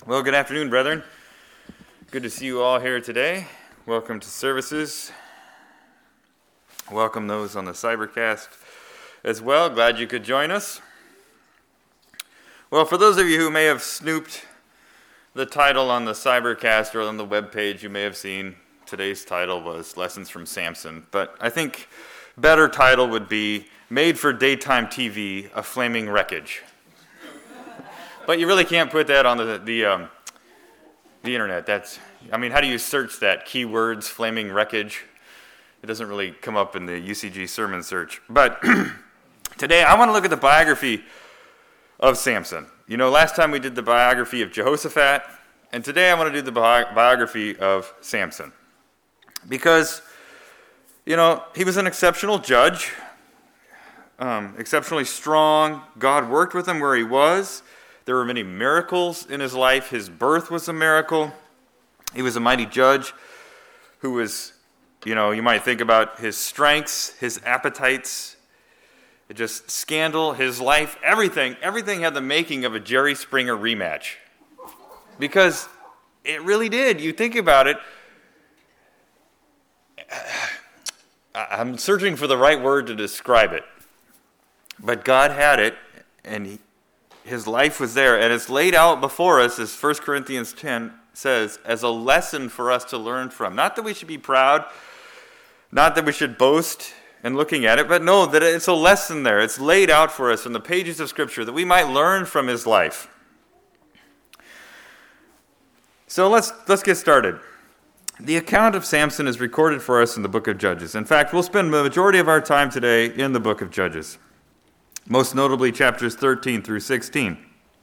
Well, good afternoon, brethren. Good to see you all here today. Welcome to services. Welcome those on the Cybercast as well. Glad you could join us. Well, for those of you who may have snooped the title on the Cybercast or on the webpage, you may have seen today's title was Lessons from Samson. But I think a better title would be Made for Daytime TV, A Flaming Wreckage. But you really can't put that on the internet. How do you search that? Keywords, flaming wreckage. It doesn't really come up in the UCG sermon search. But today I want to look at the biography of Samson. You know, last time we did the biography of Jehoshaphat, and today I want to do the biography of Samson. Because, you know, he was an exceptional judge, exceptionally strong. God worked with him where he was. There were many miracles in his life. His birth was a miracle. He was a mighty judge who was, you might think about his strengths, his appetites, just scandal, his life, everything had the making of a Jerry Springer rematch. Because it really did. You think about it. I'm searching for the right word to describe it. But God had it, and his life was there, and it's laid out before us, as 1 Corinthians 10 says, as a lesson for us to learn from. Not that we should be proud, not that we should boast in looking at it, but no, that it's a lesson there. It's laid out for us in the pages of Scripture that we might learn from his life. So let's get started. The account of Samson is recorded for us in the book of Judges. In fact, we'll spend the majority of our time today in the book of Judges. Most notably chapters 13 through 16.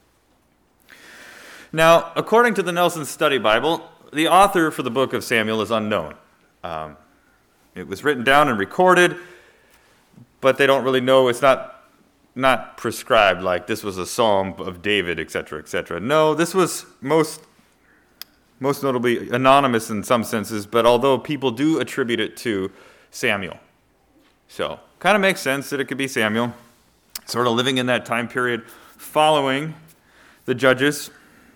Now, according to the Nelson Study Bible, the author for the book of Samuel is unknown. It was written down and recorded, but they don't really know. It's not prescribed like this was a psalm of David, etc., etc. No, this was most notably anonymous in some senses, but although people do attribute it to Samuel. So, kind of makes sense that it could be Samuel. Sort of living in that time period following the Judges.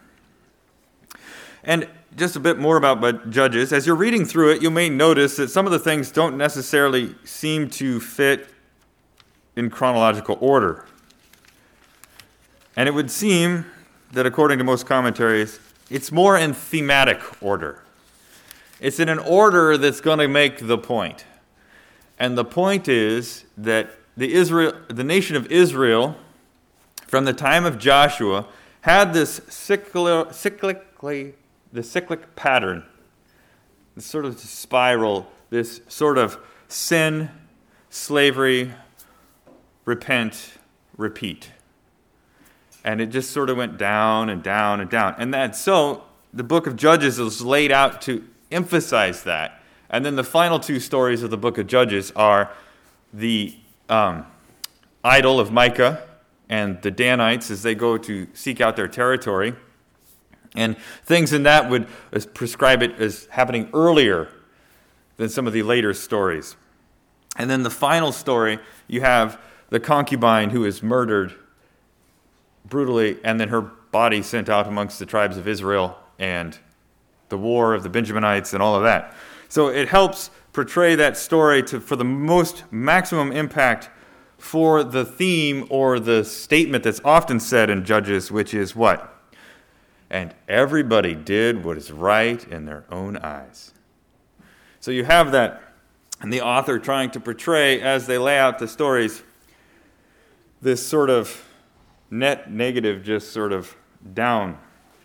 And just a bit more about Judges. As you're reading through it, you may notice that some of the things don't necessarily seem to fit in chronological order. And it would seem that according to most commentaries, it's more in thematic order. It's in an order that's going to make the point. And the point is that the nation of Israel, from the time of Joshua, had this cyclic pattern, this sort of spiral, this sort of sin, slavery, repent, repeat. And it just sort of went down and down and down. And that's so the book of Judges is laid out to emphasize that. And then the final two stories of the book of Judges are the idol of Micah and the Danites as they go to seek out their territory. And things in that would prescribe it as happening earlier than some of the later stories. And then the final story, you have the concubine who is murdered brutally, and then her body sent out amongst the tribes of Israel, and the war of the Benjaminites and all of that. So it helps portray that story for the most maximum impact for the theme or the statement that's often said in Judges, which is what? And everybody did what is right in their own eyes. So you have that, and the author trying to portray, as they lay out the stories, this sort of net negative, just sort of down.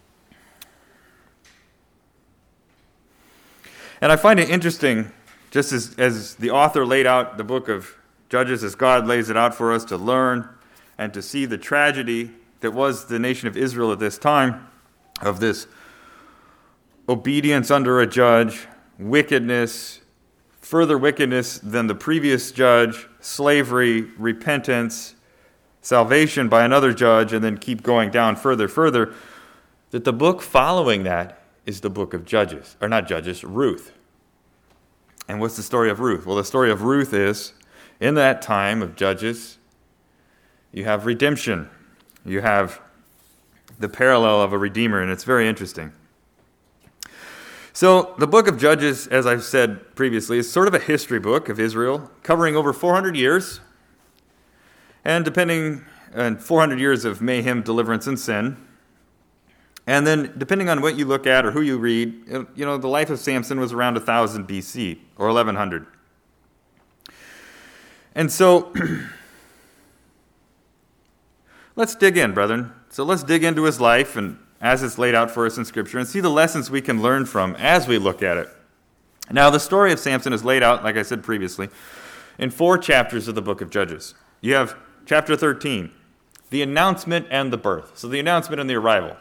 And I find it interesting, just as the author laid out the book of Judges, as God lays it out for us to learn and to see the tragedy that was the nation of Israel at this time, of this obedience under a judge, wickedness, further wickedness than the previous judge, slavery, repentance, salvation by another judge, and then keep going down further, that the book following that is the book of Judges, or not Judges, Ruth. And what's the story of Ruth? Well, the story of Ruth is, in that time of Judges, you have redemption. You have the parallel of a redeemer, and it's very interesting. So the book of Judges, as I've said previously, is sort of a history book of Israel, covering over 400 years, and 400 years of mayhem, deliverance, and sin. And then, depending on what you look at or who you read, the life of Samson was around 1000 BC, or 1100. And so, let's dig in, brethren. So let's dig into his life, and as it's laid out for us in Scripture, and see the lessons we can learn from as we look at it. Now, the story of Samson is laid out, like I said previously, in 4 chapters of the book of Judges. You have chapter 13, the announcement and the birth. So the announcement and the arrival.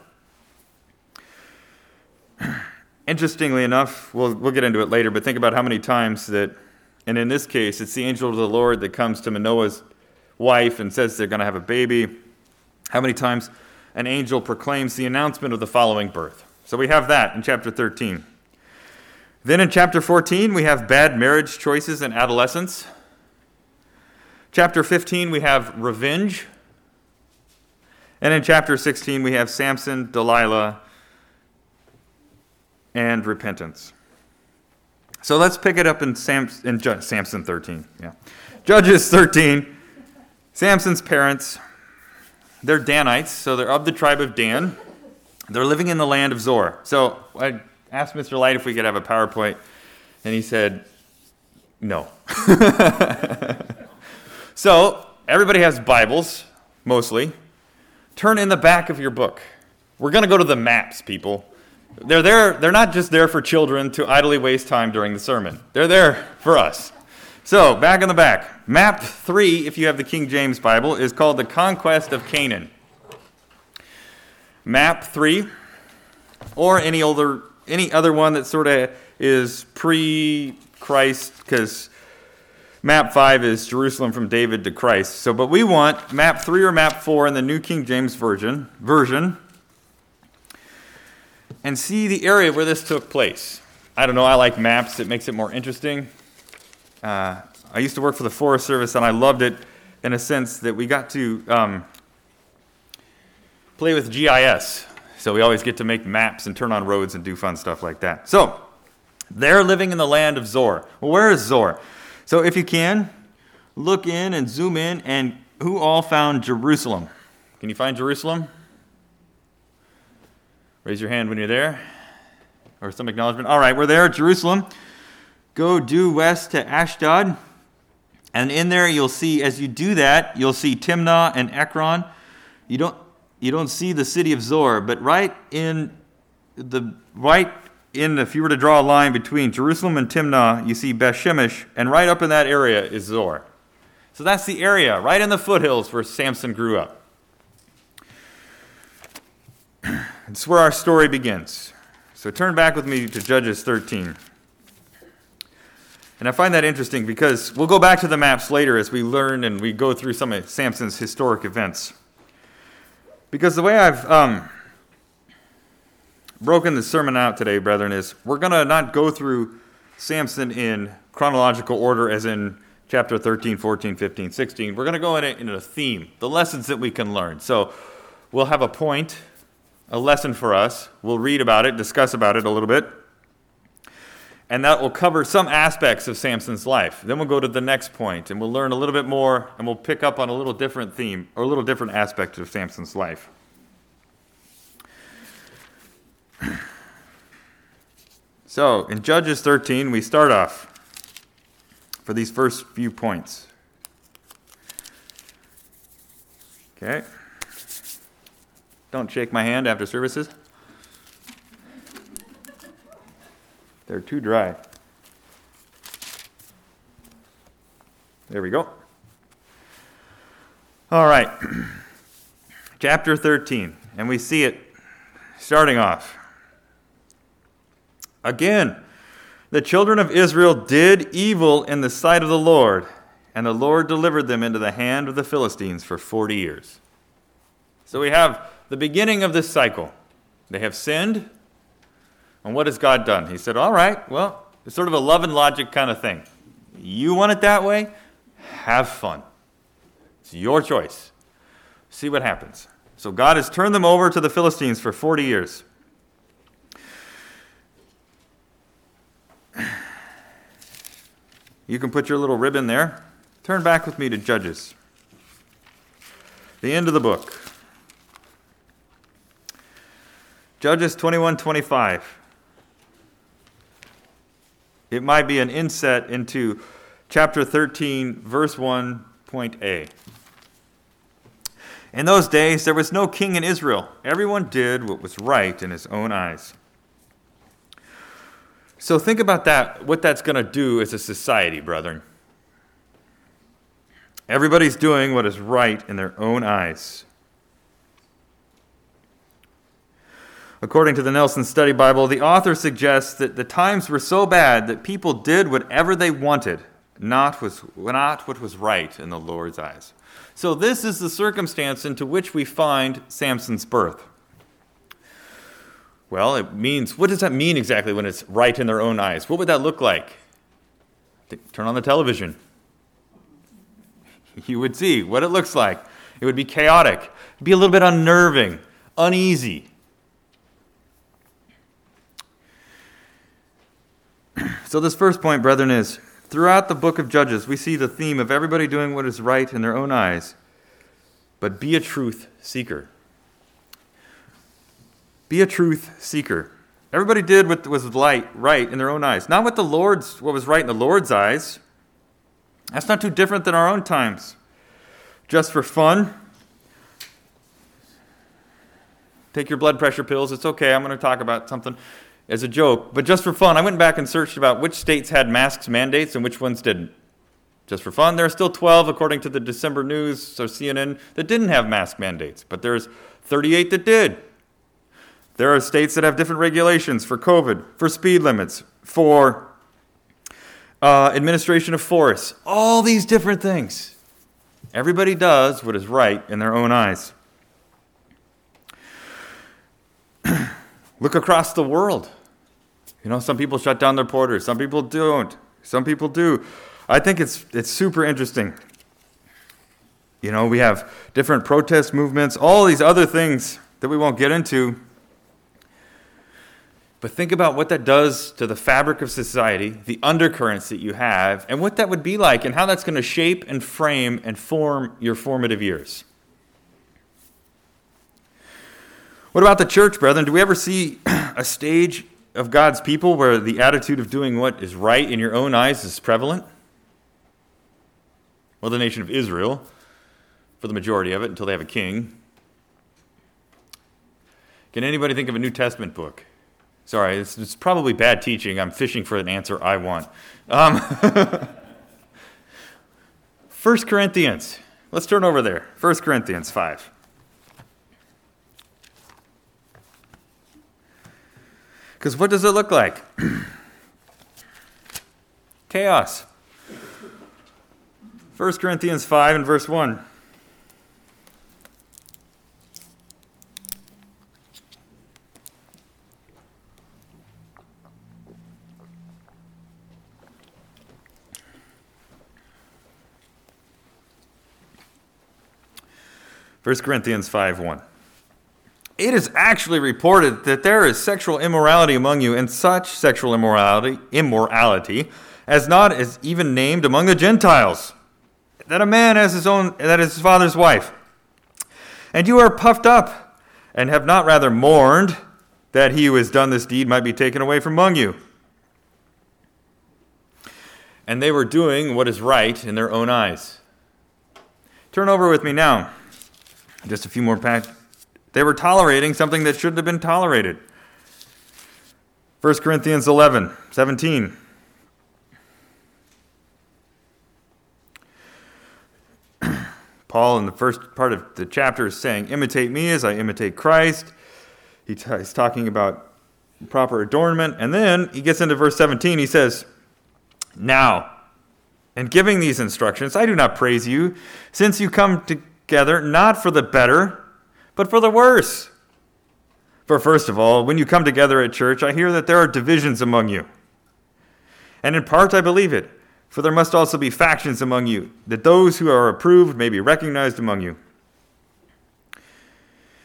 Interestingly enough, we'll get into it later, but think about how many times that, and in this case, it's the angel of the Lord that comes to Manoah's wife and says they're going to have a baby. How many times an angel proclaims the announcement of the following birth. So we have that in chapter 13. Then in chapter 14, we have bad marriage choices and adolescence. Chapter 15, we have revenge. And in chapter 16, we have Samson, Delilah, and repentance. So let's pick it up in Samson 13. Yeah. Judges 13. Samson's parents, they're Danites, so they're of the tribe of Dan. They're living in the land of Zor. So I asked Mr. Light if we could have a PowerPoint, and he said, no. So everybody has Bibles, mostly. Turn in the back of your book. We're going to go to the maps, people. They're there. They're not just there for children to idly waste time during the sermon. They're there for us. So, back in the back. Map 3, if you have the King James Bible, is called the Conquest of Canaan. Map 3, or any other one that sort of is pre-Christ, because map 5 is Jerusalem from David to Christ. So, but we want map 3 or map 4 in the New King James Version, and see the area where this took place. I don't know, I like maps. It makes it more interesting. I used to work for the Forest Service, and I loved it in a sense that we got to play with GIS. So we always get to make maps and turn on roads and do fun stuff like that. So, they're living in the land of Zor. Well, where is Zor? So if you can, look in and zoom in, and who all found Jerusalem? Can you find Jerusalem? Raise your hand when you're there, or some acknowledgement. All right, we're there, Jerusalem. Go due west to Ashdod, and in there you'll see, as you do that, you'll see Timnah and Ekron. You don't see the city of Zor, but if you were to draw a line between Jerusalem and Timnah, you see Beth Shemesh, and right up in that area is Zor. So that's the area, right in the foothills where Samson grew up. It's where our story begins. So turn back with me to Judges 13. And I find that interesting because we'll go back to the maps later as we learn and we go through some of Samson's historic events. Because the way I've broken the sermon out today, brethren, is we're going to not go through Samson in chronological order as in chapter 13, 14, 15, 16. We're going to go in a theme, the lessons that we can learn. So we'll have a point, a lesson for us. We'll read about it, discuss about it a little bit. And that will cover some aspects of Samson's life. Then we'll go to the next point, and we'll learn a little bit more, and we'll pick up on a little different theme, or a little different aspect of Samson's life. So, in Judges 13, we start off for these first few points. Okay. Don't shake my hand after services. They're too dry. There we go. All right. Chapter 13. And we see it starting off. Again, the children of Israel did evil in the sight of the Lord, and the Lord delivered them into the hand of the Philistines for 40 years. So we have the beginning of this cycle. They have sinned. And what has God done? He said, all right, well, it's sort of a love and logic kind of thing. You want it that way? Have fun. It's your choice. See what happens. So God has turned them over to the Philistines for 40 years. You can put your little ribbon there. Turn back with me to Judges. The end of the book. Judges 21:25. It might be an inset into chapter 13, verse 1.a. In those days, there was no king in Israel. Everyone did what was right in his own eyes. So think about that, what that's going to do as a society, brethren. Everybody's doing what is right in their own eyes. According to the Nelson Study Bible, the author suggests that the times were so bad that people did whatever they wanted, not what was right in the Lord's eyes. So this is the circumstance into which we find Samson's birth. Well, what does that mean exactly when it's right in their own eyes? What would that look like? Turn on the television. You would see what it looks like. It would be chaotic. It'd be a little bit unnerving, uneasy. So this first point, brethren, is throughout the book of Judges, we see the theme of everybody doing what is right in their own eyes, but be a truth seeker. Be a truth seeker. Everybody did what was right in their own eyes. Not what was right in the Lord's eyes. That's not too different than our own times. Just for fun. Take your blood pressure pills. It's okay. I'm going to talk about something as a joke. But just for fun, I went back and searched about which states had masks mandates and which ones didn't. Just for fun, there are still 12, according to the December News or CNN, that didn't have mask mandates. But there's 38 that did. There are states that have different regulations for COVID, for speed limits, for administration of forests, all these different things. Everybody does what is right in their own eyes. Look across the world. Some people shut down their borders. Some people don't. Some people do. I think it's super interesting. We have different protest movements, all these other things that we won't get into. But think about what that does to the fabric of society, the undercurrents that you have, and what that would be like, and how that's going to shape and frame and form your formative years. What about the church, brethren? Do we ever see a stage of God's people where the attitude of doing what is right in your own eyes is prevalent? Well, the nation of Israel, for the majority of it, until they have a king. Can anybody think of a New Testament book? Sorry, it's probably bad teaching. I'm fishing for an answer I want. 1 Corinthians. Let's turn over there. 1 Corinthians 5. Because what does it look like? Chaos. 1 Corinthians 5 and verse 1. First Corinthians 5:1. It is actually reported that there is sexual immorality among you, and such sexual immorality as not is even named among the Gentiles, that a man has that is his father's wife. And you are puffed up, and have not rather mourned that he who has done this deed might be taken away from among you. And they were doing what is right in their own eyes. Turn over with me now. Just a few more passages. They were tolerating something that shouldn't have been tolerated. 1 Corinthians 11:17. Paul, in the first part of the chapter, is saying, imitate me as I imitate Christ. He's talking about proper adornment. And then he gets into verse 17. He says, now, in giving these instructions, I do not praise you, since you come together not for the better, but for the worse. For first of all, when you come together at church, I hear that there are divisions among you. And in part I believe it, for there must also be factions among you, that those who are approved may be recognized among you.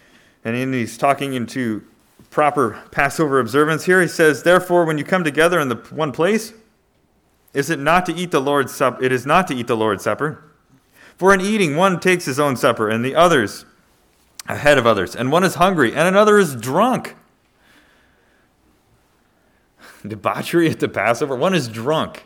And he's talking into proper Passover observance here. He says, therefore, when you come together in the one place, it is not to eat the Lord's Supper. For in eating, one takes his own supper, and the others ahead of others. And one is hungry, and another is drunk. Debauchery at the Passover. One is drunk.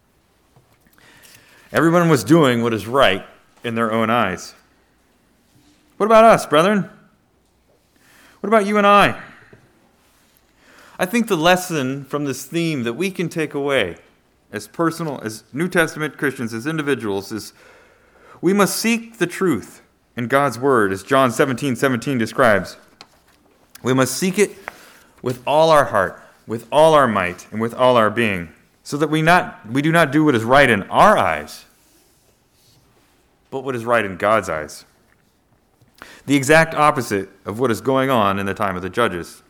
Everyone was doing what is right in their own eyes. What about us, brethren? What about you and I? I think the lesson from this theme that we can take away as New Testament Christians, as individuals, is we must seek the truth in God's word, as John 17:17 describes. We must seek it with all our heart, with all our might, and with all our being, so that we do not do what is right in our eyes, but what is right in God's eyes. The exact opposite of what is going on in the time of the judges.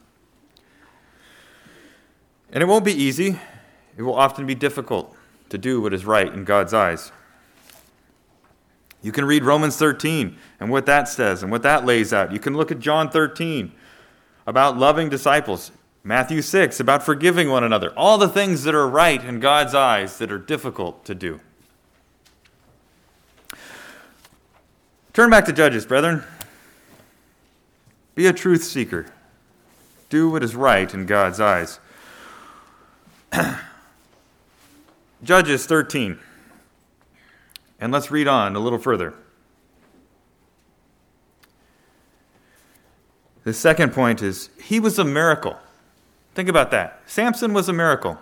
And it won't be easy. It will often be difficult to do what is right in God's eyes. You can read Romans 13 and what that says and what that lays out. You can look at John 13 about loving disciples. Matthew 6 about forgiving one another. All the things that are right in God's eyes that are difficult to do. Turn back to Judges, brethren. Be a truth seeker. Do what is right in God's eyes. Judges 13. And let's read on a little further. The second point is, he was a miracle. Think about that. Samson was a miracle.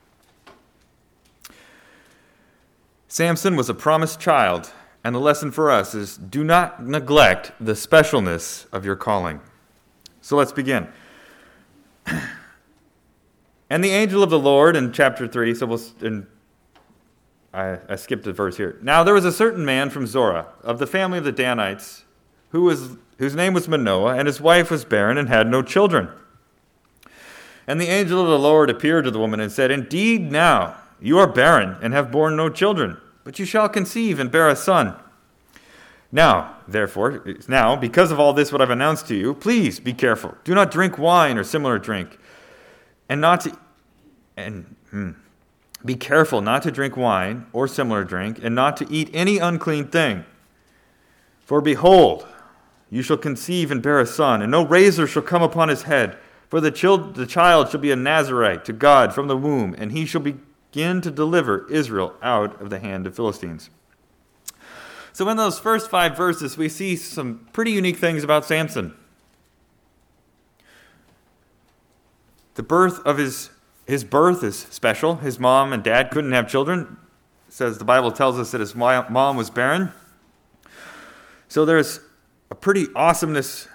Samson was a promised child, and the lesson for us is, do not neglect the specialness of your calling. So let's begin. And the angel of the Lord in chapter 3, I skipped a verse here. Now there was a certain man from Zorah, of the family of the Danites, whose name was Manoah, and his wife was barren and had no children. And the angel of the Lord appeared to the woman and said, indeed now you are barren and have borne no children, but you shall conceive and bear a son. Now, therefore, because of all this what I've announced to you, please be careful. Do not drink wine or similar drink, be careful not to drink wine or similar drink, and not to eat any unclean thing. For behold, you shall conceive and bear a son, and no razor shall come upon his head. For the child shall be a Nazirite to God from the womb, and he shall begin to deliver Israel out of the hand of Philistines. So in those first 5 verses, we see some pretty unique things about Samson. The birth of his birth is special. His mom and dad couldn't have children. It says the Bible tells us that his mom was barren. So there's a pretty awesome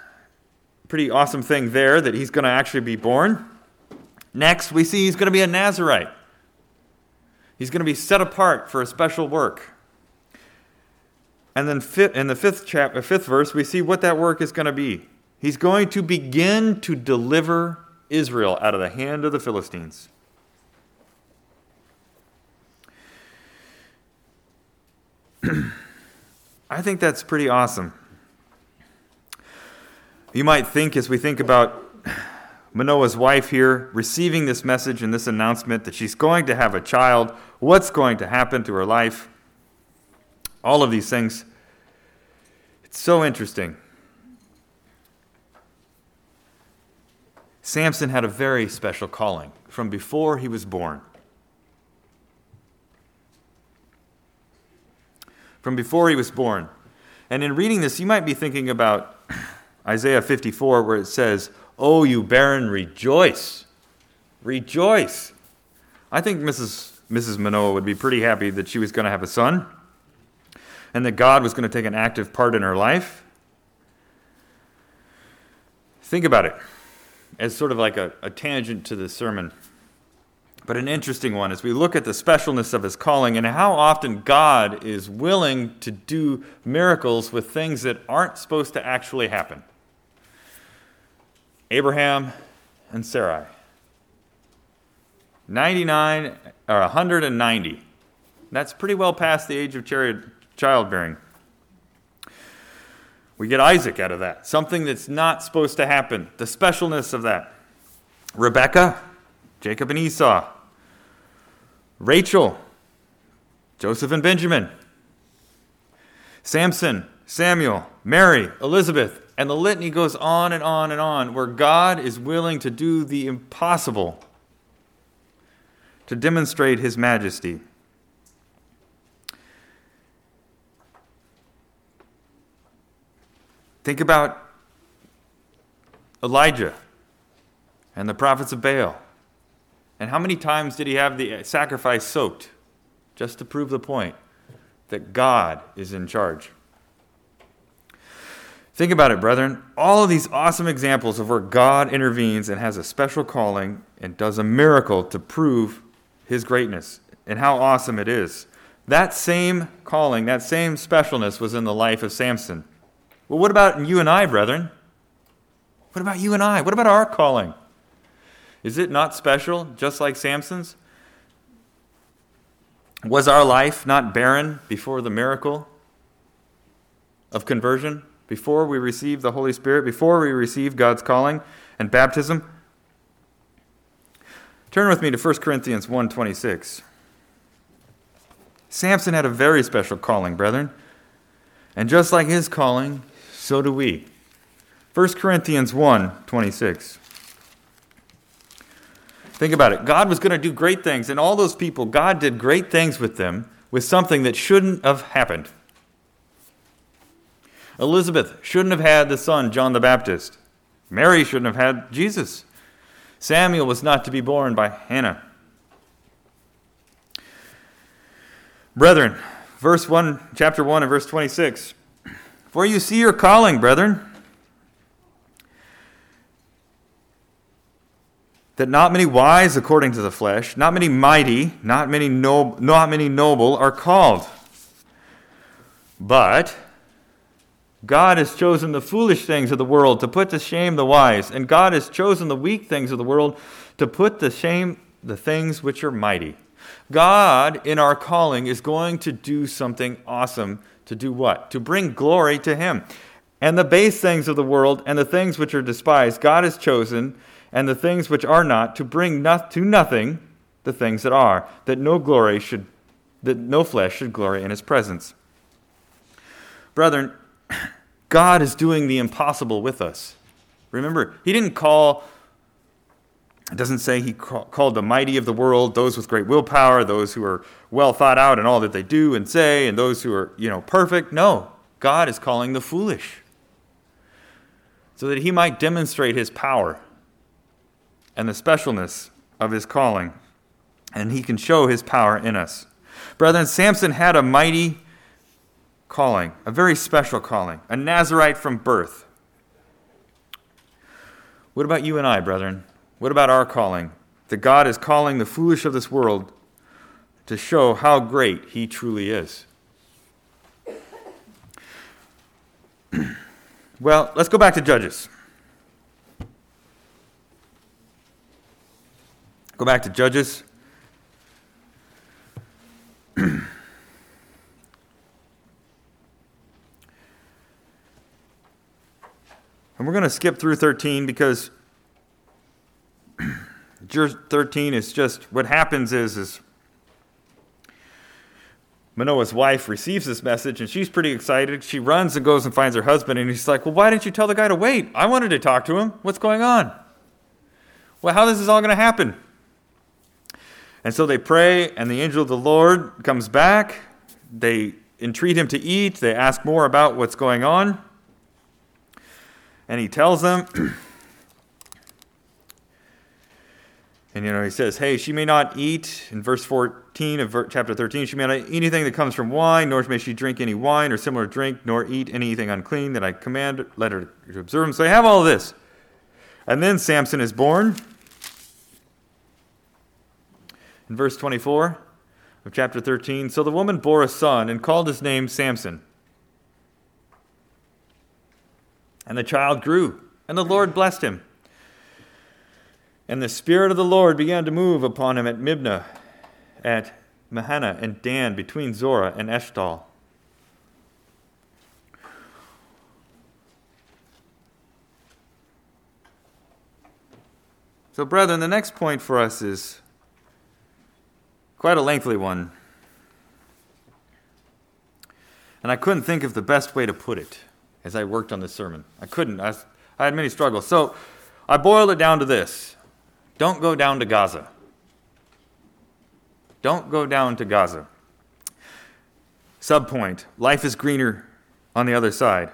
thing there that he's going to actually be born. Next, we see he's going to be a Nazirite. He's going to be set apart for a special work. And then in the fifth verse, we see what that work is going to be. He's going to begin to deliver Israel out of the hand of the Philistines. I think that's pretty awesome. You might think, as we think about Manoah's wife here receiving this message and this announcement that she's going to have a child, what's going to happen to her life? All of these things. It's so interesting. Samson had a very special calling from before he was born. From before he was born. And in reading this, you might be thinking about Isaiah 54, where it says, "Oh, you barren, rejoice. Rejoice." I think Mrs. Manoah would be pretty happy that she was going to have a son and that God was going to take an active part in her life. Think about it as sort of like a tangent to the sermon, but an interesting one as we look at the specialness of his calling and how often God is willing to do miracles with things that aren't supposed to actually happen. Abraham and Sarai. 99 or 190. That's pretty well past the age of childbearing. We get Isaac out of that. Something that's not supposed to happen. The specialness of that. Rebekah, Jacob and Esau. Rachel, Joseph and Benjamin. Samson, Samuel, Mary, Elizabeth. And the litany goes on and on and on, where God is willing to do the impossible to demonstrate his majesty. Think about Elijah and the prophets of Baal. And how many times did he have the sacrifice soaked? Just to prove the point that God is in charge. Think about it, brethren. All of these awesome examples of where God intervenes and has a special calling and does a miracle to prove his greatness and how awesome it is. That same calling, that same specialness was in the life of Samson. Well, what about you and I, brethren? What about you and I? What about our calling? Is it not special, just like Samson's? Was our life not barren before the miracle of conversion? Before we received the Holy Spirit? Before we received God's calling and baptism? Turn with me to 1 Corinthians 1:26. Samson had a very special calling, brethren. And just like his calling, so do we. 1 Corinthians 1:26. Think about it. God was going to do great things, and all those people, God did great things with them with something that shouldn't have happened. Elizabeth shouldn't have had the son, John the Baptist. Mary shouldn't have had Jesus. Samuel was not to be born by Hannah. Brethren, chapter 1 and verse 26. For you see your calling, brethren, that not many wise according to the flesh, not many mighty, not many noble are called. But God has chosen the foolish things of the world to put to shame the wise, and God has chosen the weak things of the world to put to shame the things which are mighty. God, in our calling, is going to do something awesome. To do what? To bring glory to him. And the base things of the world and the things which are despised, God has chosen, and the things which are not, to bring to nothing the things that are, that no flesh should glory in his presence. Brethren, God is doing the impossible with us. Remember, he didn't call, it doesn't say he called the mighty of the world, those with great willpower, those who are well thought out in all that they do and say, and those who are, perfect. No, God is calling the foolish so that he might demonstrate his power and the specialness of his calling, and he can show his power in us. Brethren, Samson had a mighty calling, a very special calling, a Nazirite from birth. What about you and I, brethren? What about our calling? That God is calling the foolish of this world to show how great he truly is. Well, let's go back to Judges. Go back to Judges. And we're going to skip through 13 because 13 is just, what happens is Manoah's wife receives this message and she's pretty excited. She runs and goes and finds her husband and he's like, well, why didn't you tell the guy to wait? I wanted to talk to him. What's going on? Well, how is this all going to happen? And so they pray and the angel of the Lord comes back. They entreat him to eat. They ask more about what's going on. And he tells them, and he says, hey, she may not eat, in verse 14 of chapter 13, she may not eat anything that comes from wine, nor may she drink any wine or similar drink, nor eat anything unclean that I command, let her to observe them. So they have all of this. And then Samson is born. In verse 24 of chapter 13, so the woman bore a son and called his name Samson. And the child grew, and the Lord blessed him. And the Spirit of the Lord began to move upon him at Mibnah, at Mahana and Dan, between Zorah and Eshtal. So, brethren, the next point for us is quite a lengthy one. And I couldn't think of the best way to put it as I worked on this sermon. I couldn't. I had many struggles. So I boiled it down to this. Don't go down to Gaza. Don't go down to Gaza. Subpoint. Life is greener on the other side.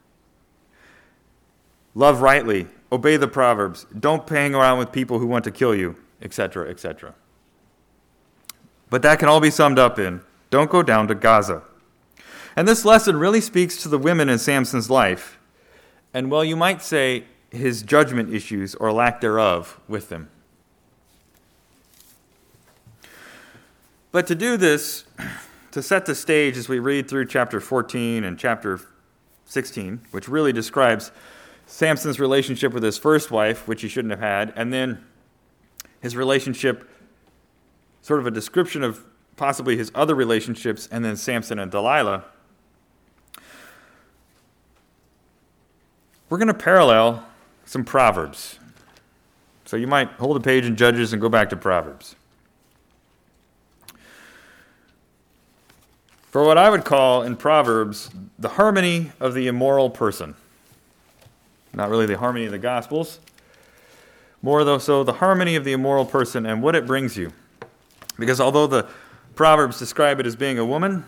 Love rightly. Obey the Proverbs. Don't hang around with people who want to kill you, etc., etc. But that can all be summed up in, don't go down to Gaza. And this lesson really speaks to the women in Samson's life, and, well, you might say his judgment issues or lack thereof with them. But to do this, to set the stage as we read through chapter 14 and chapter 16, which really describes Samson's relationship with his first wife, which he shouldn't have had, and then his relationship, sort of a description of possibly his other relationships, and then Samson and Delilah, we're going to parallel some Proverbs. So you might hold a page in Judges and go back to Proverbs. For what I would call in Proverbs the harmony of the immoral person. Not really the harmony of the Gospels. More though so the harmony of the immoral person and what it brings you. Because although the Proverbs describe it as being a woman,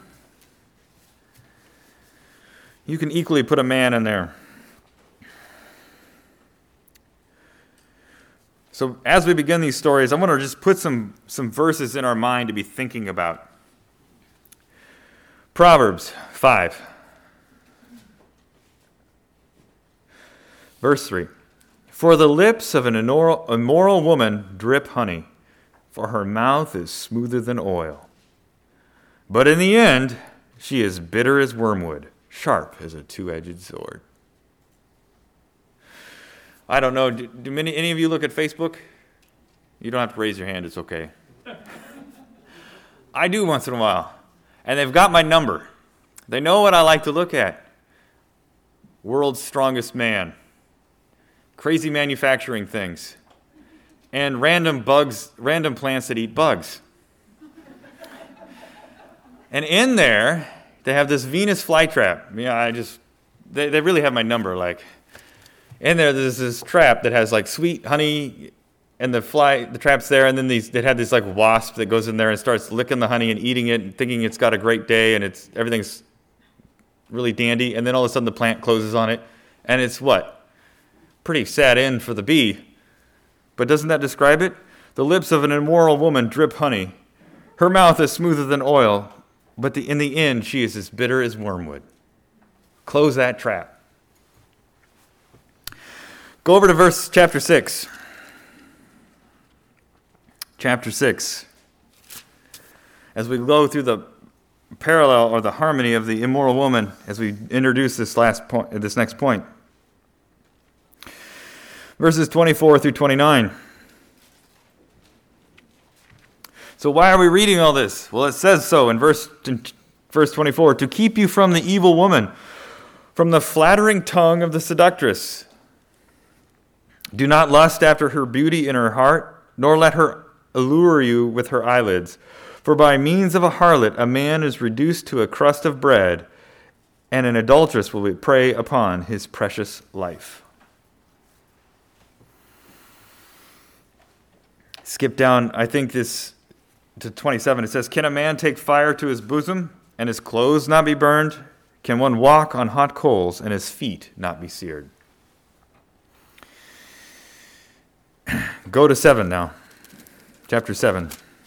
you can equally put a man in there. So as we begin these stories, I want to just put some verses in our mind to be thinking about. Proverbs 5. Verse 3. For the lips of an immoral woman drip honey, for her mouth is smoother than oil. But in the end, she is bitter as wormwood, sharp as a two-edged sword. I don't know, do any of you look at Facebook? You don't have to raise your hand, it's okay. I do once in a while. And they've got my number. They know what I like to look at. World's strongest man. Crazy manufacturing things. And random plants that eat bugs. And in there, they have this Venus flytrap. They really have my number, like. In there's this trap that has like sweet honey, and the trap's there, and then they had this like wasp that goes in there and starts licking the honey and eating it and thinking it's got a great day and everything's really dandy, and then all of a sudden the plant closes on it, and it's what? Pretty sad end for the bee. But doesn't that describe it? The lips of an immoral woman drip honey. Her mouth is smoother than oil, but in the end she is as bitter as wormwood. Close that trap. Go over to chapter 6. Chapter 6. As we go through the parallel or the harmony of the immoral woman, as we introduce this next point. Verses 24 through 29. So why are we reading all this? Well, it says so in verse 24, to keep you from the evil woman, from the flattering tongue of the seductress. Do not lust after her beauty in her heart, nor let her allure you with her eyelids. For by means of a harlot a man is reduced to a crust of bread, and an adulteress will prey upon his precious life. Skip down, I think this to 27. It says, can a man take fire to his bosom, and his clothes not be burned? Can one walk on hot coals, and his feet not be seared? Go to 7 now. Chapter 7.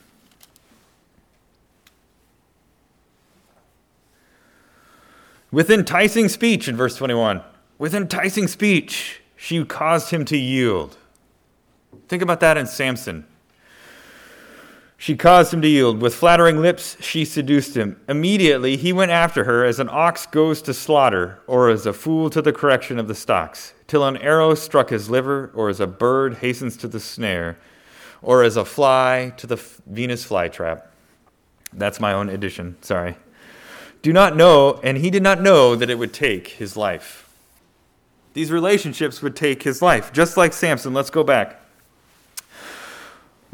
With enticing speech, in verse 21. With enticing speech, she caused him to yield. Think about that in Samson. She caused him to yield. With flattering lips, she seduced him. Immediately, he went after her as an ox goes to slaughter, or as a fool to the correction of the stocks, till an arrow struck his liver, or as a bird hastens to the snare, or as a fly to the Venus flytrap. That's my own addition, sorry. Do not know, and he did not know that it would take his life. These relationships would take his life, just like Samson. Let's go back.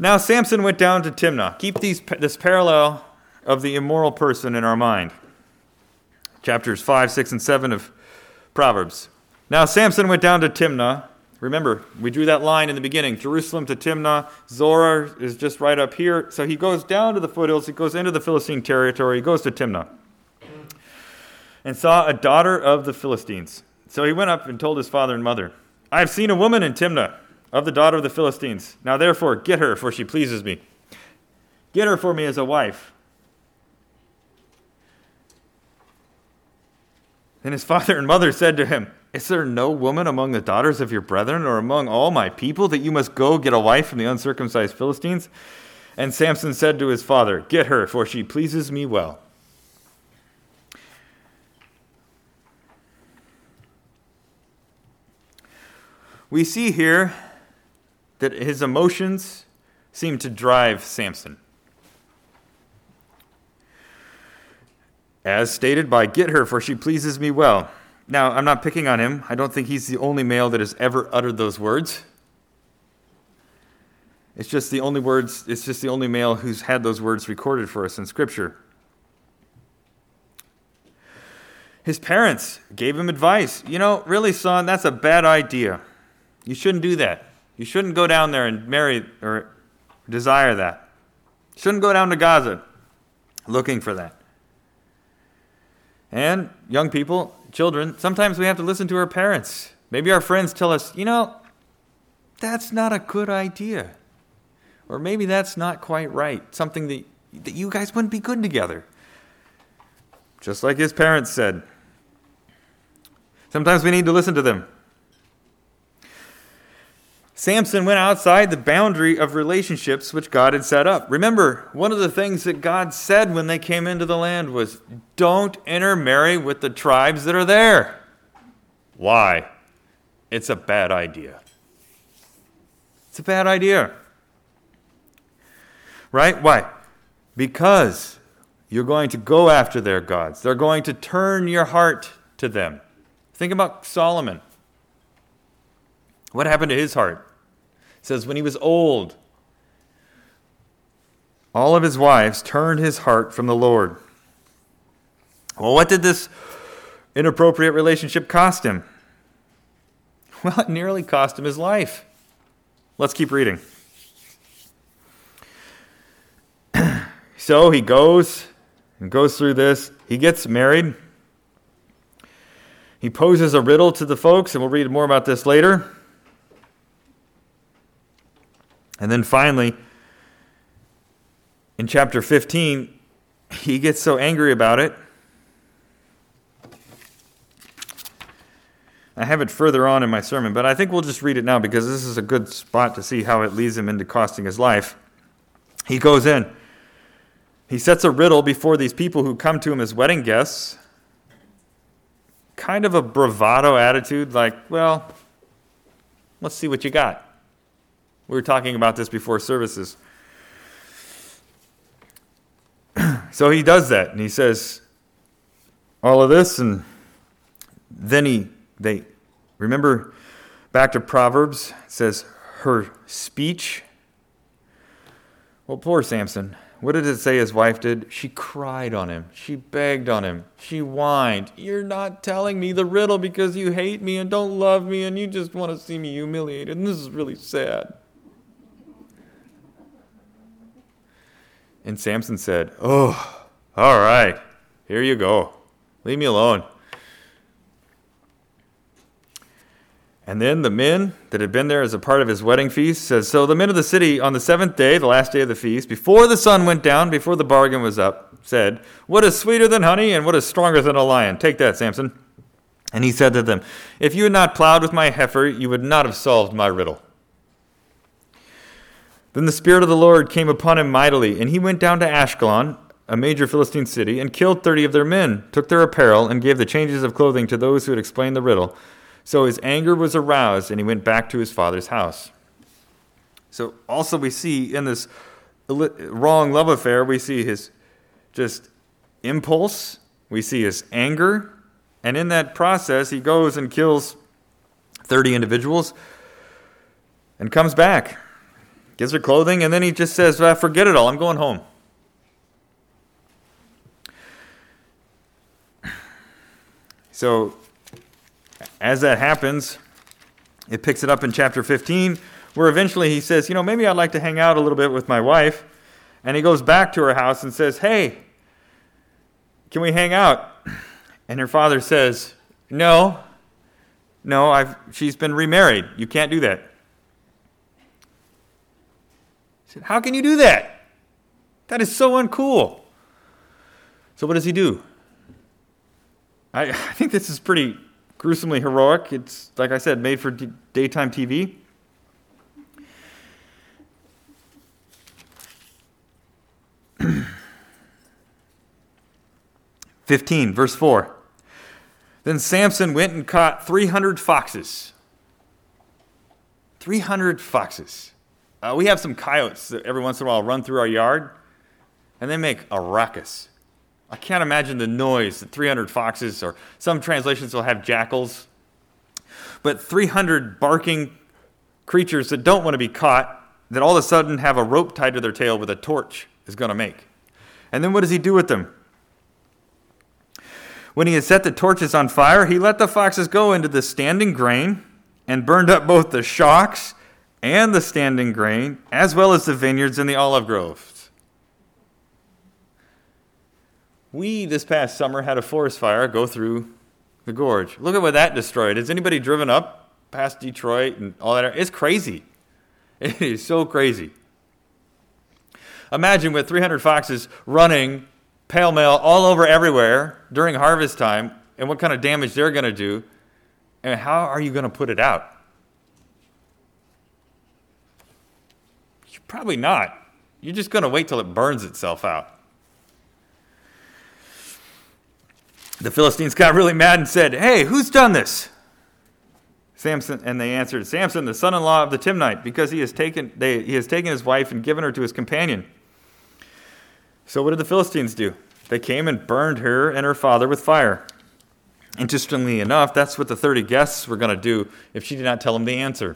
Now Samson went down to Timnah. Keep this parallel of the immoral person in our mind. Chapters 5, 6, and 7 of Proverbs. Now Samson went down to Timnah. Remember, we drew that line in the beginning. Jerusalem to Timnah. Zorah is just right up here. So he goes down to the foothills. He goes into the Philistine territory. He goes to Timnah. And saw a daughter of the Philistines. So he went up and told his father and mother, I have seen a woman in Timnah, of the daughter of the Philistines. Now therefore, get her, for she pleases me. Get her for me as a wife. Then his father and mother said to him, Is there no woman among the daughters of your brethren, or among all my people, that you must go get a wife from the uncircumcised Philistines? And Samson said to his father, Get her, for she pleases me well. We see here that his emotions seem to drive Samson. As stated by get her, for she pleases me well. Now, I'm not picking on him. I don't think he's the only male that has ever uttered those words. It's just the only male who's had those words recorded for us in Scripture. His parents gave him advice. Really, son, that's a bad idea. You shouldn't do that. You shouldn't go down there and marry or desire that. You shouldn't go down to Gaza looking for that. And young people, children, sometimes we have to listen to our parents. Maybe our friends tell us, that's not a good idea. Or maybe that's not quite right. Something that you guys wouldn't be good together. Just like his parents said. Sometimes we need to listen to them. Samson went outside the boundary of relationships which God had set up. Remember, one of the things that God said when they came into the land was, don't intermarry with the tribes that are there. Why? It's a bad idea. It's a bad idea. Right? Why? Because you're going to go after their gods. They're going to turn your heart to them. Think about Solomon. What happened to his heart? It says when he was old, all of his wives turned his heart from the Lord. Well, what did this inappropriate relationship cost him? Well, it nearly cost him his life. Let's keep reading. So he goes through this. He gets married. He poses a riddle to the folks, and we'll read more about this later. And then finally, in chapter 15, he gets so angry about it. I have it further on in my sermon, but I think we'll just read it now because this is a good spot to see how it leads him into costing his life. He goes in. He sets a riddle before these people who come to him as wedding guests. Kind of a bravado attitude, like, well, let's see what you got. We were talking about this before services. So he does that, and he says all of this, and then they remember back to Proverbs, it says her speech. Well, poor Samson. What did it say his wife did? She cried on him. She begged on him. She whined. You're not telling me the riddle because you hate me and don't love me and you just want to see me humiliated. And this is really sad. And Samson said, oh, all right, here you go. Leave me alone. And then the men that had been there as a part of his wedding feast says, so the men of the city on the seventh day, the last day of the feast, before the sun went down, before the bargain was up, said, what is sweeter than honey and what is stronger than a lion? Take that, Samson. And he said to them, if you had not plowed with my heifer, you would not have solved my riddle. Then the Spirit of the Lord came upon him mightily, and he went down to Ashkelon, a major Philistine city, and killed 30 of their men, took their apparel, and gave the changes of clothing to those who had explained the riddle. So his anger was aroused, and he went back to his father's house. So also we see in this wrong love affair, we see his just impulse, we see his anger, and in that process he goes and kills 30 individuals and comes back. gives her clothing, and then he just says, well, forget it all, I'm going home. So, as that happens, it picks it up in chapter 15, where eventually he says, maybe I'd like to hang out a little bit with my wife. And he goes back to her house and says, hey, can we hang out? And her father says, no, she's been remarried. You can't do that. He said, how can you do that? That is so uncool. So what does he do? I think this is pretty gruesomely heroic. It's, like I said, made for daytime TV. Verse 4. Then Samson went and caught 300 foxes. 300 foxes. We have some coyotes that every once in a while run through our yard, and they make a ruckus. I can't imagine the noise that 300 foxes, or some translations will have jackals, but 300 barking creatures that don't want to be caught, that all of a sudden have a rope tied to their tail with a torch, is going to make. And then what does he do with them? When he had set the torches on fire, he let the foxes go into the standing grain and burned up both the shocks and the standing grain, as well as the vineyards and the olive groves. We, this past summer, had a forest fire go through the gorge. Look at what that destroyed. Has anybody driven up past Detroit and all that? It's crazy. It is so crazy. Imagine with 300 foxes running pell-mell all over everywhere during harvest time, and what kind of damage they're going to do, and how are you going to put it out? You're probably not. You're just going to wait till it burns itself out. The Philistines got really mad and said, hey, who's done this? Samson, and they answered, Samson, the son-in-law of the Timnite, because he has taken his wife and given her to his companion. So what did the Philistines do? They came and burned her and her father with fire. Interestingly enough, that's what the 30 guests were going to do if she did not tell them the answer.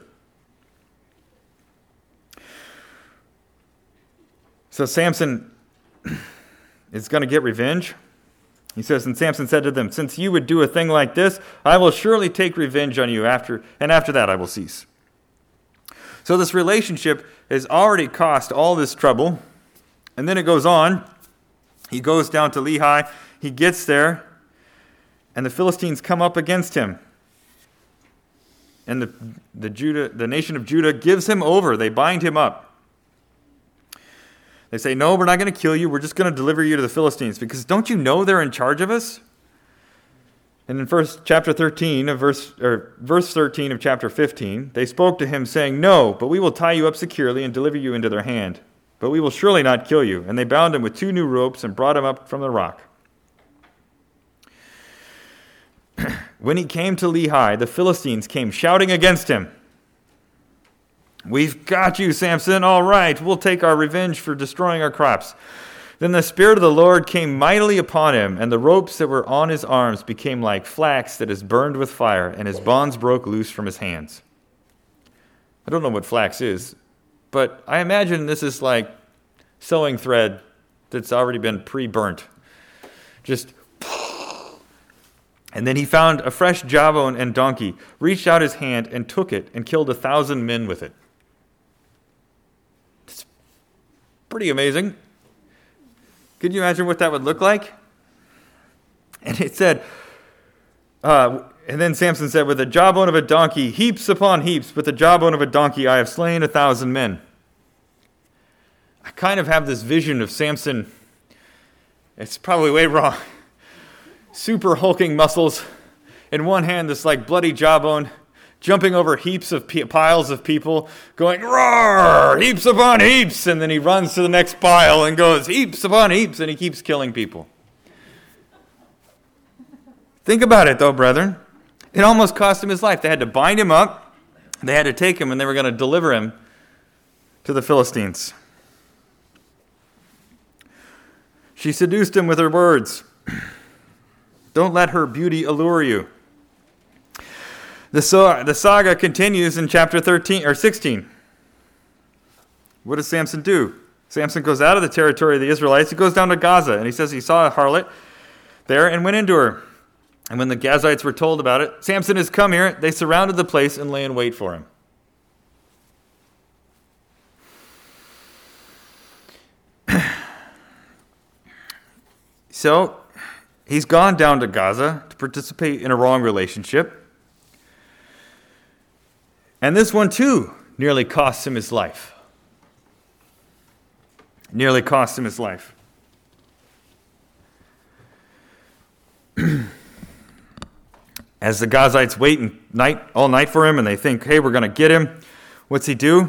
So Samson is going to get revenge. He says, and Samson said to them, since you would do a thing like this, I will surely take revenge on you after that I will cease. So this relationship has already cost all this trouble. And then it goes on. He goes down to Lehi. He gets there. And the Philistines come up against him. And the nation of Judah gives him over. They bind him up. They say, no, we're not going to kill you. We're just going to deliver you to the Philistines. Because don't you know they're in charge of us? And in verse 13 of chapter 15, they spoke to him saying, no, but we will tie you up securely and deliver you into their hand. But we will surely not kill you. And they bound him with 2 new ropes and brought him up from the rock. When he came to Lehi, the Philistines came shouting against him. We've got you, Samson. All right, we'll take our revenge for destroying our crops. Then the Spirit of the Lord came mightily upon him, and the ropes that were on his arms became like flax that is burned with fire, and his bonds broke loose from his hands. I don't know what flax is, but I imagine this is like sewing thread that's already been pre-burnt. And then he found a fresh jawbone and donkey, reached out his hand and took it, and killed 1,000 men with it. It's pretty amazing. Could you imagine what that would look like? And it said, and then Samson said, with the jawbone of a donkey, heaps upon heaps, with the jawbone of a donkey, I have slain 1,000 men. I kind of have this vision of Samson. It's probably way wrong. Super hulking muscles. In one hand, this like bloody jawbone, jumping over heaps of piles of people, going, roar, heaps upon heaps. And then he runs to the next pile and goes, heaps upon heaps, and he keeps killing people. Think about it, though, brethren. It almost cost him his life. They had to bind him up. They had to take him, and they were going to deliver him to the Philistines. She seduced him with her words. Don't let her beauty allure you. The saga continues in chapter 13 or 16. what does Samson do? Samson goes out of the territory of the Israelites. He goes down to Gaza, and he says he saw a harlot there and went into her. And when the Gazites were told about it, Samson has come here. They surrounded the place and lay in wait for him. So, he's gone down to Gaza to participate in a wrong relationship. And this one, too, nearly costs him his life. Nearly cost him his life. As the Gazites wait all night for him, and they think, hey, we're going to get him, what's he do?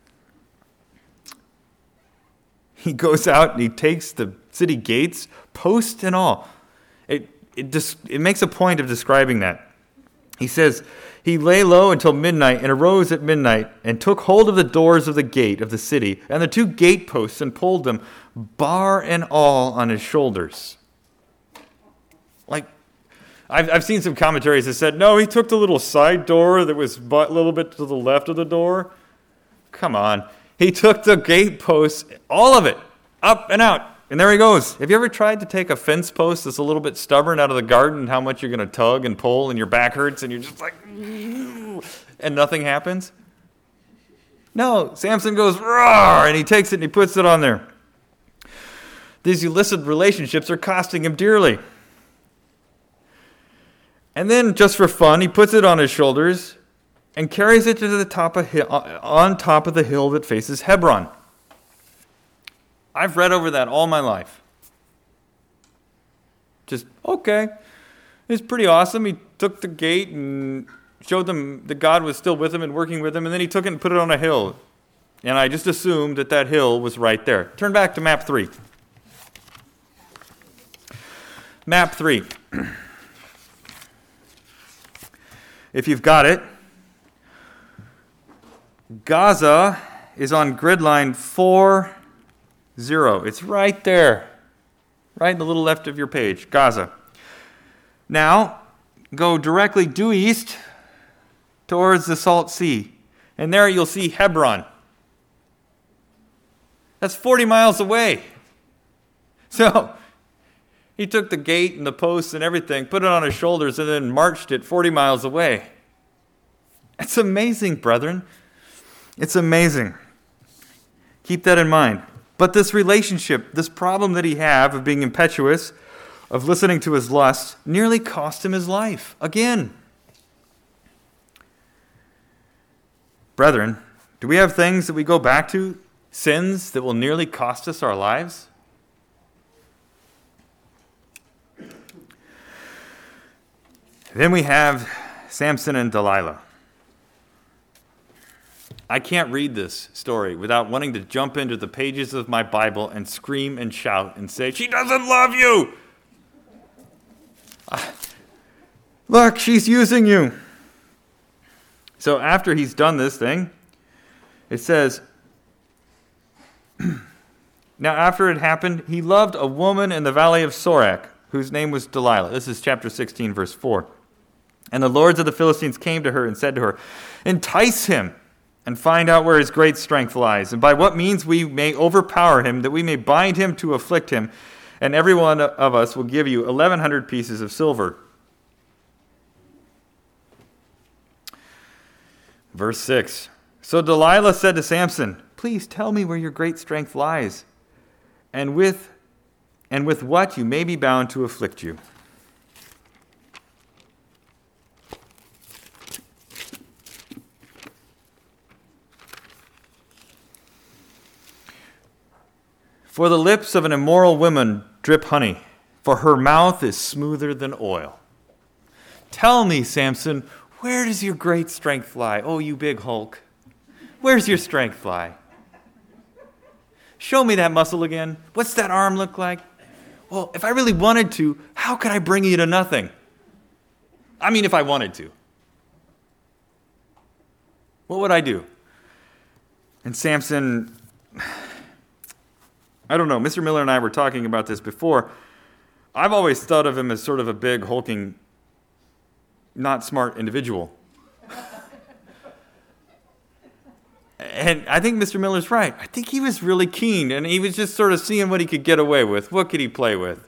He goes out and he takes the city gates, post and all. It makes a point of describing that. He says, he lay low until midnight and arose at midnight and took hold of the doors of the gate of the city and the two gateposts and pulled them, bar and all, on his shoulders. Like, I've seen some commentaries that said, no, he took the little side door that was a little bit to the left of the door. Come on. He took the gateposts, all of it, up and out. And there he goes. Have you ever tried to take a fence post that's a little bit stubborn out of the garden and how much you're going to tug and pull and your back hurts and you're just like, and nothing happens? No, Samson goes, roar, and he takes it and he puts it on there. These illicit relationships are costing him dearly. And then, just for fun, he puts it on his shoulders and carries it to the top of on top of the hill that faces Hebron. I've read over that all my life. Just, okay. It's pretty awesome. He took the gate and showed them that God was still with him and working with him, and then he took it and put it on a hill. And I just assumed that hill was right there. Turn back to map 3. Map 3. If you've got it, Gaza is on grid line 4-0. It's right there, right in the little left of your page, Gaza. Now, go directly due east towards the Salt Sea, and there you'll see Hebron. That's 40 miles away. So, he took the gate and the posts and everything, put it on his shoulders, and then marched it 40 miles away. It's amazing, brethren. It's amazing. Keep that in mind. But this relationship, this problem that he had of being impetuous, of listening to his lust, nearly cost him his life. Again. Brethren, do we have things that we go back to, sins that will nearly cost us our lives? Then we have Samson and Delilah. I can't read this story without wanting to jump into the pages of my Bible and scream and shout and say, she doesn't love you! Look, she's using you. So after he's done this thing, it says, now after it happened, he loved a woman in the valley of Sorek, whose name was Delilah. This is chapter 16, verse 4. And the lords of the Philistines came to her and said to her, entice him and find out where his great strength lies, and by what means we may overpower him, that we may bind him to afflict him, and every one of us will give you 1,100 pieces of silver. Verse 6. So Delilah said to Samson, please tell me where your great strength lies, and with what you may be bound to afflict you. For the lips of an immoral woman drip honey, for her mouth is smoother than oil. Tell me, Samson, where does your great strength lie? Oh, you big Hulk. Where's your strength lie? Show me that muscle again. What's that arm look like? Well, if I really wanted to, how could I bring you to nothing? I mean, if I wanted to. What would I do? And Samson, I don't know, Mr. Miller and I were talking about this before. I've always thought of him as sort of a big, hulking, not smart individual. And I think Mr. Miller's right. I think he was really keen, and he was just sort of seeing what he could get away with. What could he play with?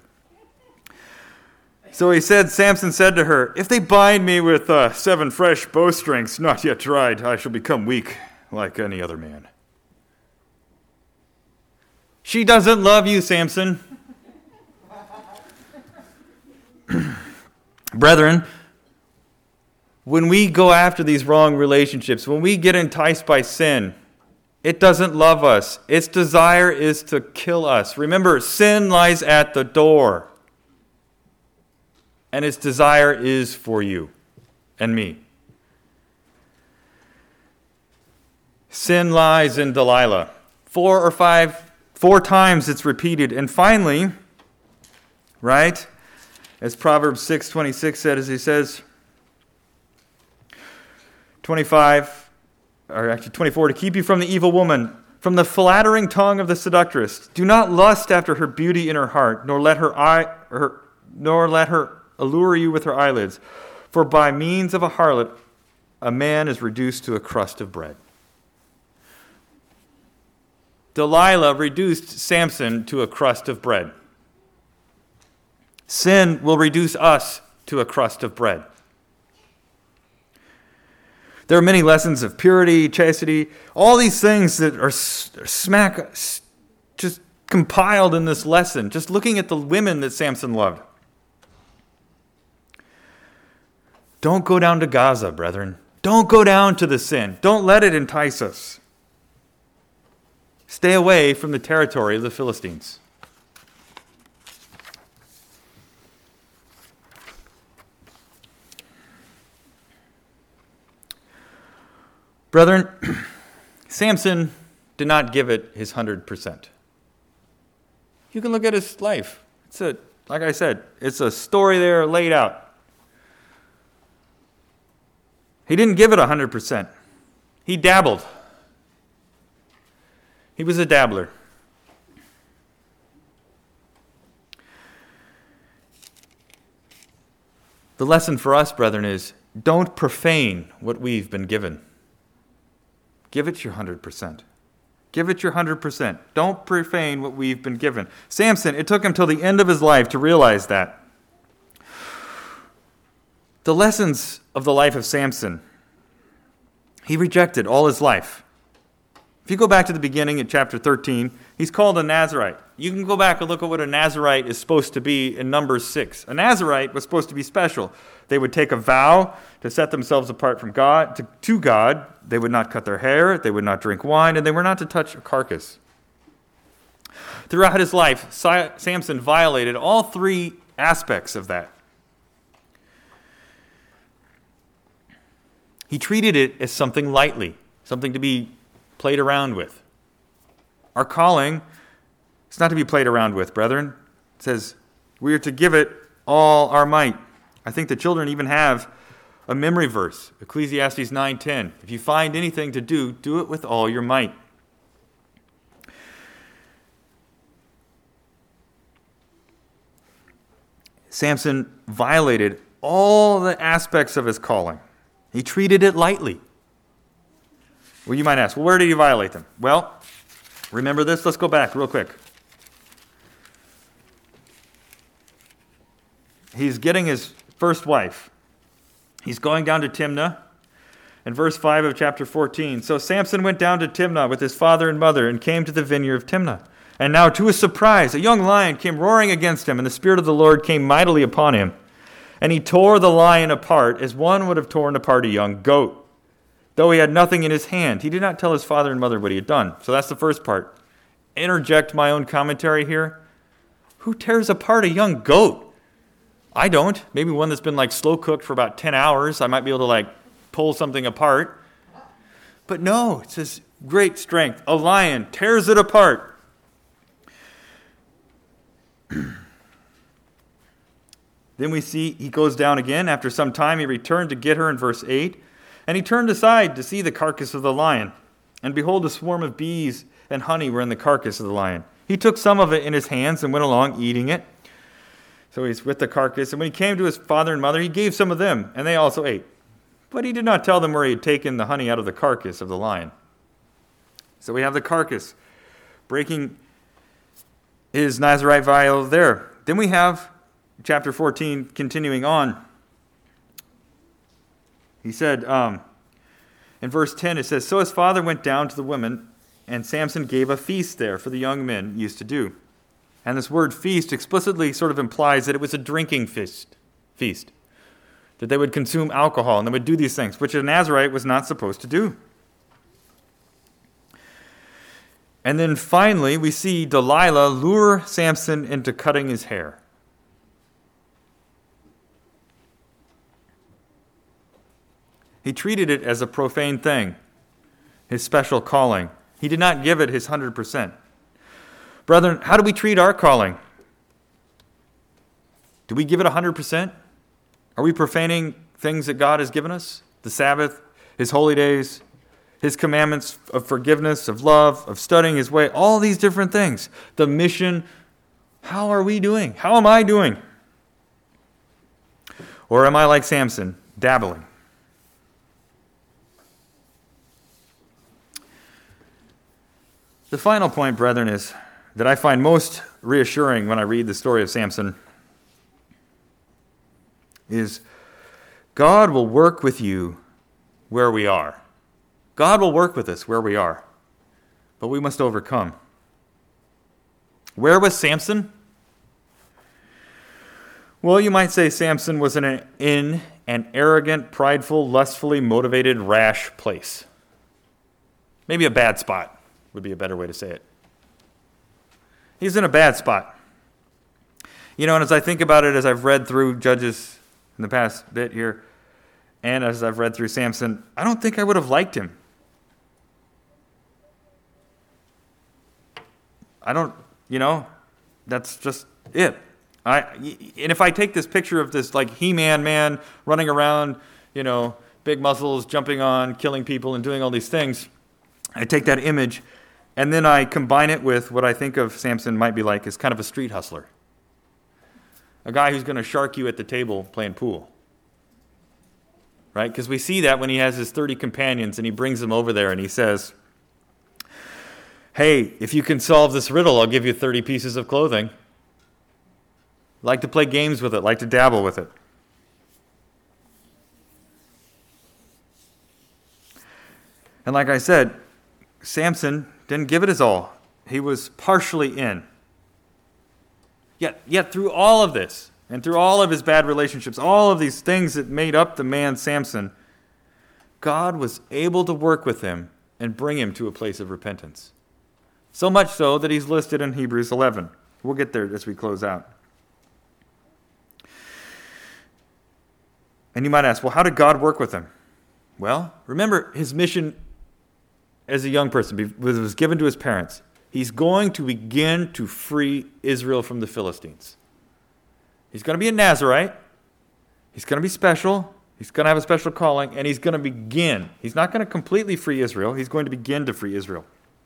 So Samson said to her, "If they bind me with 7 fresh bowstrings, not yet dried, I shall become weak like any other man." She doesn't love you, Samson. Brethren, when we go after these wrong relationships, when we get enticed by sin, it doesn't love us. Its desire is to kill us. Remember, sin lies at the door. And its desire is for you and me. Sin lies in Delilah. 4 times it's repeated. And finally, right, as Proverbs 6:26 said, as he says, 24, to keep you from the evil woman, from the flattering tongue of the seductress. Do not lust after her beauty in her heart, nor let her allure you with her eyelids. For by means of a harlot, a man is reduced to a crust of bread. Delilah reduced Samson to a crust of bread. Sin will reduce us to a crust of bread. There are many lessons of purity, chastity, all these things that are just compiled in this lesson, just looking at the women that Samson loved. Don't go down to Gaza, brethren. Don't go down to the sin. Don't let it entice us. Stay away from the territory of the Philistines. Brethren, Samson did not give it his 100%. You can look at his life. Like I said, it's a story there laid out. He didn't give it 100%. He dabbled. He was a dabbler. The lesson for us, brethren, is don't profane what we've been given. Give it your 100%. Give it your 100%. Don't profane what we've been given. Samson, it took him till the end of his life to realize that. The lessons of the life of Samson, he rejected all his life. If you go back to the beginning in chapter 13, he's called a Nazirite. You can go back and look at what a Nazirite is supposed to be in Numbers 6. A Nazirite was supposed to be special. They would take a vow to set themselves apart from God, to God. They would not cut their hair, they would not drink wine, and they were not to touch a carcass. Throughout his life, Samson violated all 3 aspects of that. He treated it as something lightly, something to be played around with. Our calling is not to be played around with, brethren. It says we are to give it all our might. I think the children even have a memory verse, Ecclesiastes 9:10. If you find anything to do, do it with all your might. Samson violated all the aspects of his calling. He treated it lightly. Well, you might ask, well, where did he violate them? Well, remember this? Let's go back real quick. He's getting his first wife. He's going down to Timnah. In verse 5 of chapter 14, so Samson went down to Timnah with his father and mother and came to the vineyard of Timnah. And now, to his surprise, a young lion came roaring against him, and the Spirit of the Lord came mightily upon him. And he tore the lion apart as one would have torn apart a young goat. Though he had nothing in his hand, he did not tell his father and mother what he had done. So that's the first part. Interject my own commentary here. Who tears apart a young goat? I don't. Maybe one that's been slow cooked for about 10 hours. I might be able to pull something apart. But no, it says great strength. A lion tears it apart. Then we see he goes down again. After some time, he returned to get her in verse 8. And he turned aside to see the carcass of the lion. And behold, a swarm of bees and honey were in the carcass of the lion. He took some of it in his hands and went along eating it. So he's with the carcass. And when he came to his father and mother, he gave some of them, and they also ate. But he did not tell them where he had taken the honey out of the carcass of the lion. So we have the carcass breaking his Nazirite vow there. Then we have chapter 14 continuing on. He said, in verse 10, it says, "So his father went down to the women, and Samson gave a feast there for the young men used to do." And this word feast explicitly sort of implies that it was a drinking feast. That they would consume alcohol and they would do these things, which a Nazirite was not supposed to do. And then finally, we see Delilah lure Samson into cutting his hair. He treated it as a profane thing, his special calling. He did not give it his 100%. Brethren, how do we treat our calling? Do we give it 100%? Are we profaning things that God has given us? The Sabbath, His holy days, His commandments of forgiveness, of love, of studying His way, all these different things. The mission, how are we doing? How am I doing? Or am I like Samson, dabbling? The final point, brethren, is that I find most reassuring when I read the story of Samson is God will work with you where we are. God will work with us where we are, but we must overcome. Where was Samson? Well, you might say Samson was in an arrogant, prideful, lustfully motivated, rash place. Maybe a bad spot would be a better way to say it. He's in a bad spot. You know, and as I think about it, as I've read through Judges in the past bit here, and as I've read through Samson, I don't think I would have liked him. I don't, that's just it. And if I take this picture of this like He-Man man running around, big muscles, jumping on, killing people, and doing all these things, I take that image, and then I combine it with what I think of Samson might be like as kind of a street hustler. A guy who's going to shark you at the table playing pool. Right? Because we see that when he has his 30 companions and he brings them over there and he says, "Hey, if you can solve this riddle, I'll give you 30 pieces of clothing." Like to play games with it, like to dabble with it. And like I said, Samson didn't give it his all. He was partially in. Yet through all of this, and through all of his bad relationships, all of these things that made up the man Samson, God was able to work with him and bring him to a place of repentance. So much so that he's listed in Hebrews 11. We'll get there as we close out. And you might ask, well, how did God work with him? Well, remember his mission as a young person was given to his parents. He's going to begin to free Israel from the Philistines. He's going to be a Nazirite. He's going to be special. He's going to have a special calling, and he's going to begin. He's not going to completely free Israel. He's going to begin to free Israel.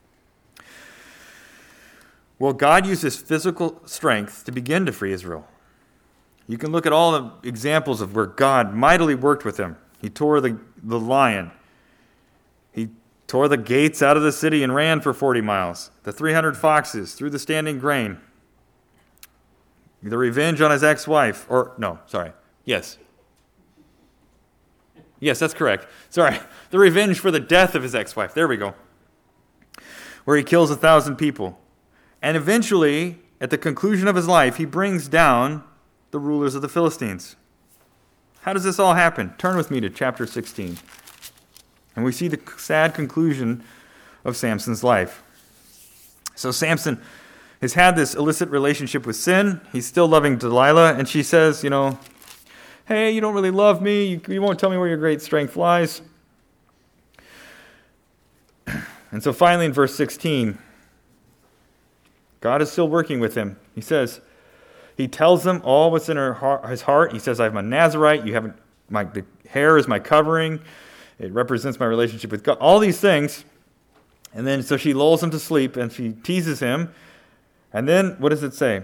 Well, God used his physical strength to begin to free Israel. You can look at all the examples of where God mightily worked with him. He tore the lion. He tore the gates out of the city and ran for 40 miles. The 300 foxes threw the standing grain. The revenge on his ex-wife. Yes, that's correct. Sorry. The revenge for the death of his ex-wife. There we go. Where he kills 1,000 people. And eventually, at the conclusion of his life, he brings down the rulers of the Philistines. How does this all happen? Turn with me to chapter 16. And we see the sad conclusion of Samson's life. So Samson has had this illicit relationship with sin. He's still loving Delilah, and she says, "Hey, you don't really love me. You won't tell me where your great strength lies." And so finally in verse 16, God is still working with him. He says, he tells them all what's in his heart. He says, "I'm a Nazirite. The hair is my covering. It represents my relationship with God." All these things. And then so she lulls him to sleep and she teases him. And then what does it say?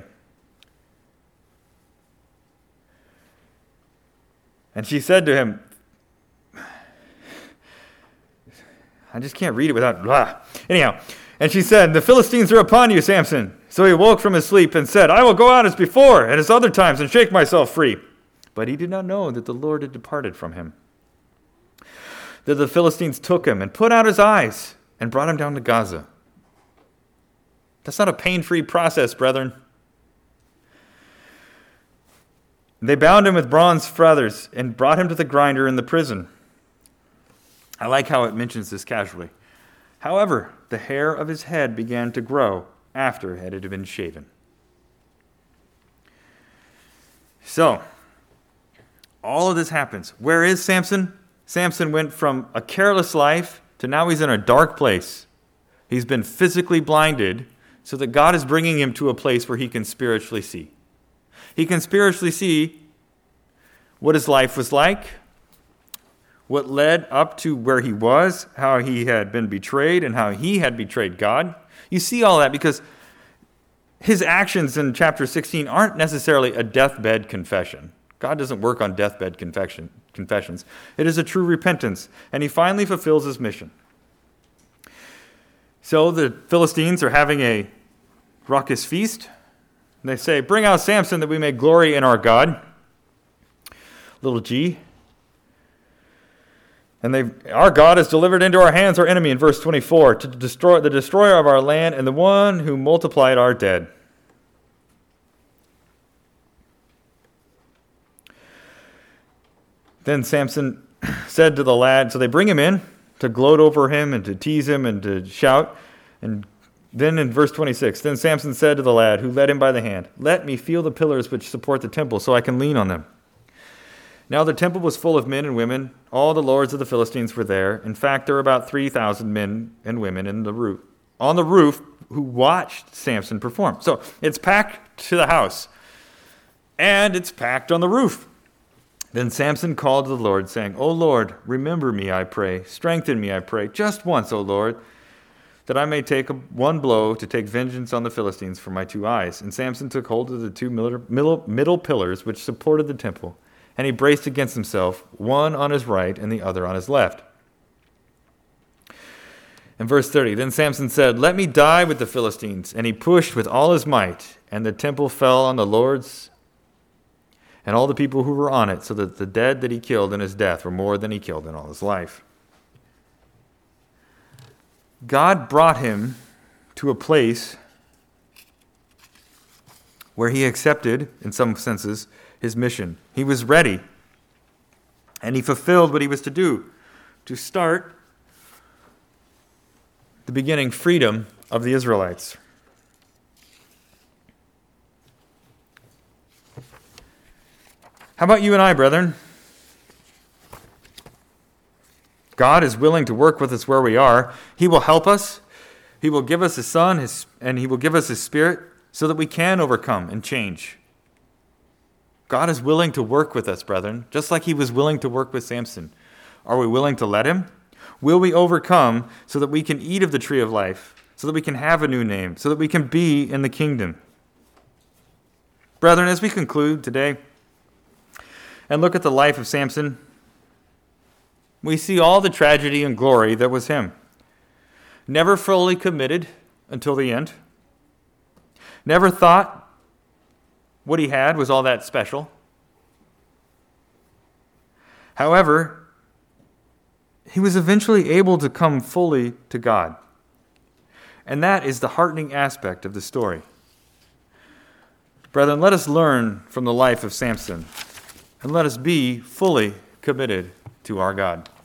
And she said to him, I just can't read it without blah. Anyhow, and she said, "The Philistines are upon you, Samson." So he woke from his sleep and said, "I will go out as before, and as other times, and shake myself free." But he did not know that the Lord had departed from him. Then the Philistines took him and put out his eyes and brought him down to Gaza. That's not a pain-free process, brethren. They bound him with bronze fetters and brought him to the grinder in the prison. I like how it mentions this casually. However, the hair of his head began to grow after it had been shaven. So, all of this happens. Where is Samson? Samson went from a careless life to now he's in a dark place. He's been physically blinded so that God is bringing him to a place where he can spiritually see. He can spiritually see what his life was like, what led up to where he was, how he had been betrayed, and how he had betrayed God. You see all that because his actions in chapter 16 aren't necessarily a deathbed confession. God doesn't work on deathbed confessions. It is a true repentance, and he finally fulfills his mission. So the Philistines are having a raucous feast. And they say, "Bring out Samson that we may glory in our God." Little g. And our God has delivered into our hands our enemy in verse 24, to destroy the destroyer of our land and the one who multiplied our dead. Then Samson said to the lad, so they bring him in to gloat over him and to tease him and to shout. And then in verse 26, then Samson said to the lad who led him by the hand, "Let me feel the pillars which support the temple so I can lean on them." Now the temple was full of men and women. All the lords of the Philistines were there. In fact, there were about 3,000 men and women on the roof who watched Samson perform. So it's packed to the house, and it's packed on the roof. Then Samson called to the Lord, saying, "O Lord, remember me, I pray. Strengthen me, I pray, just once, O Lord, that I may take one blow to take vengeance on the Philistines for my 2 eyes." And Samson took hold of the 2 middle pillars which supported the temple, and he braced against himself, one on his right and the other on his left. In verse 30, then Samson said, "Let me die with the Philistines." And he pushed with all his might, and the temple fell on the lords and all the people who were on it, so that the dead that he killed in his death were more than he killed in all his life. God brought him to a place where he accepted, in some senses, his mission. He was ready, and he fulfilled what he was to do, to start the beginning freedom of the Israelites. How about you and I, brethren? God is willing to work with us where we are. He will help us. He will give us His Son, and He will give us His Spirit so that we can overcome and change. God is willing to work with us, brethren, just like He was willing to work with Samson. Are we willing to let Him? Will we overcome so that we can eat of the tree of life, so that we can have a new name, so that we can be in the kingdom? Brethren, as we conclude today and look at the life of Samson, we see all the tragedy and glory that was him. Never fully committed until the end. Never thought what he had was all that special. However, he was eventually able to come fully to God. And that is the heartening aspect of the story. Brethren, let us learn from the life of Samson, and let us be fully committed to our God.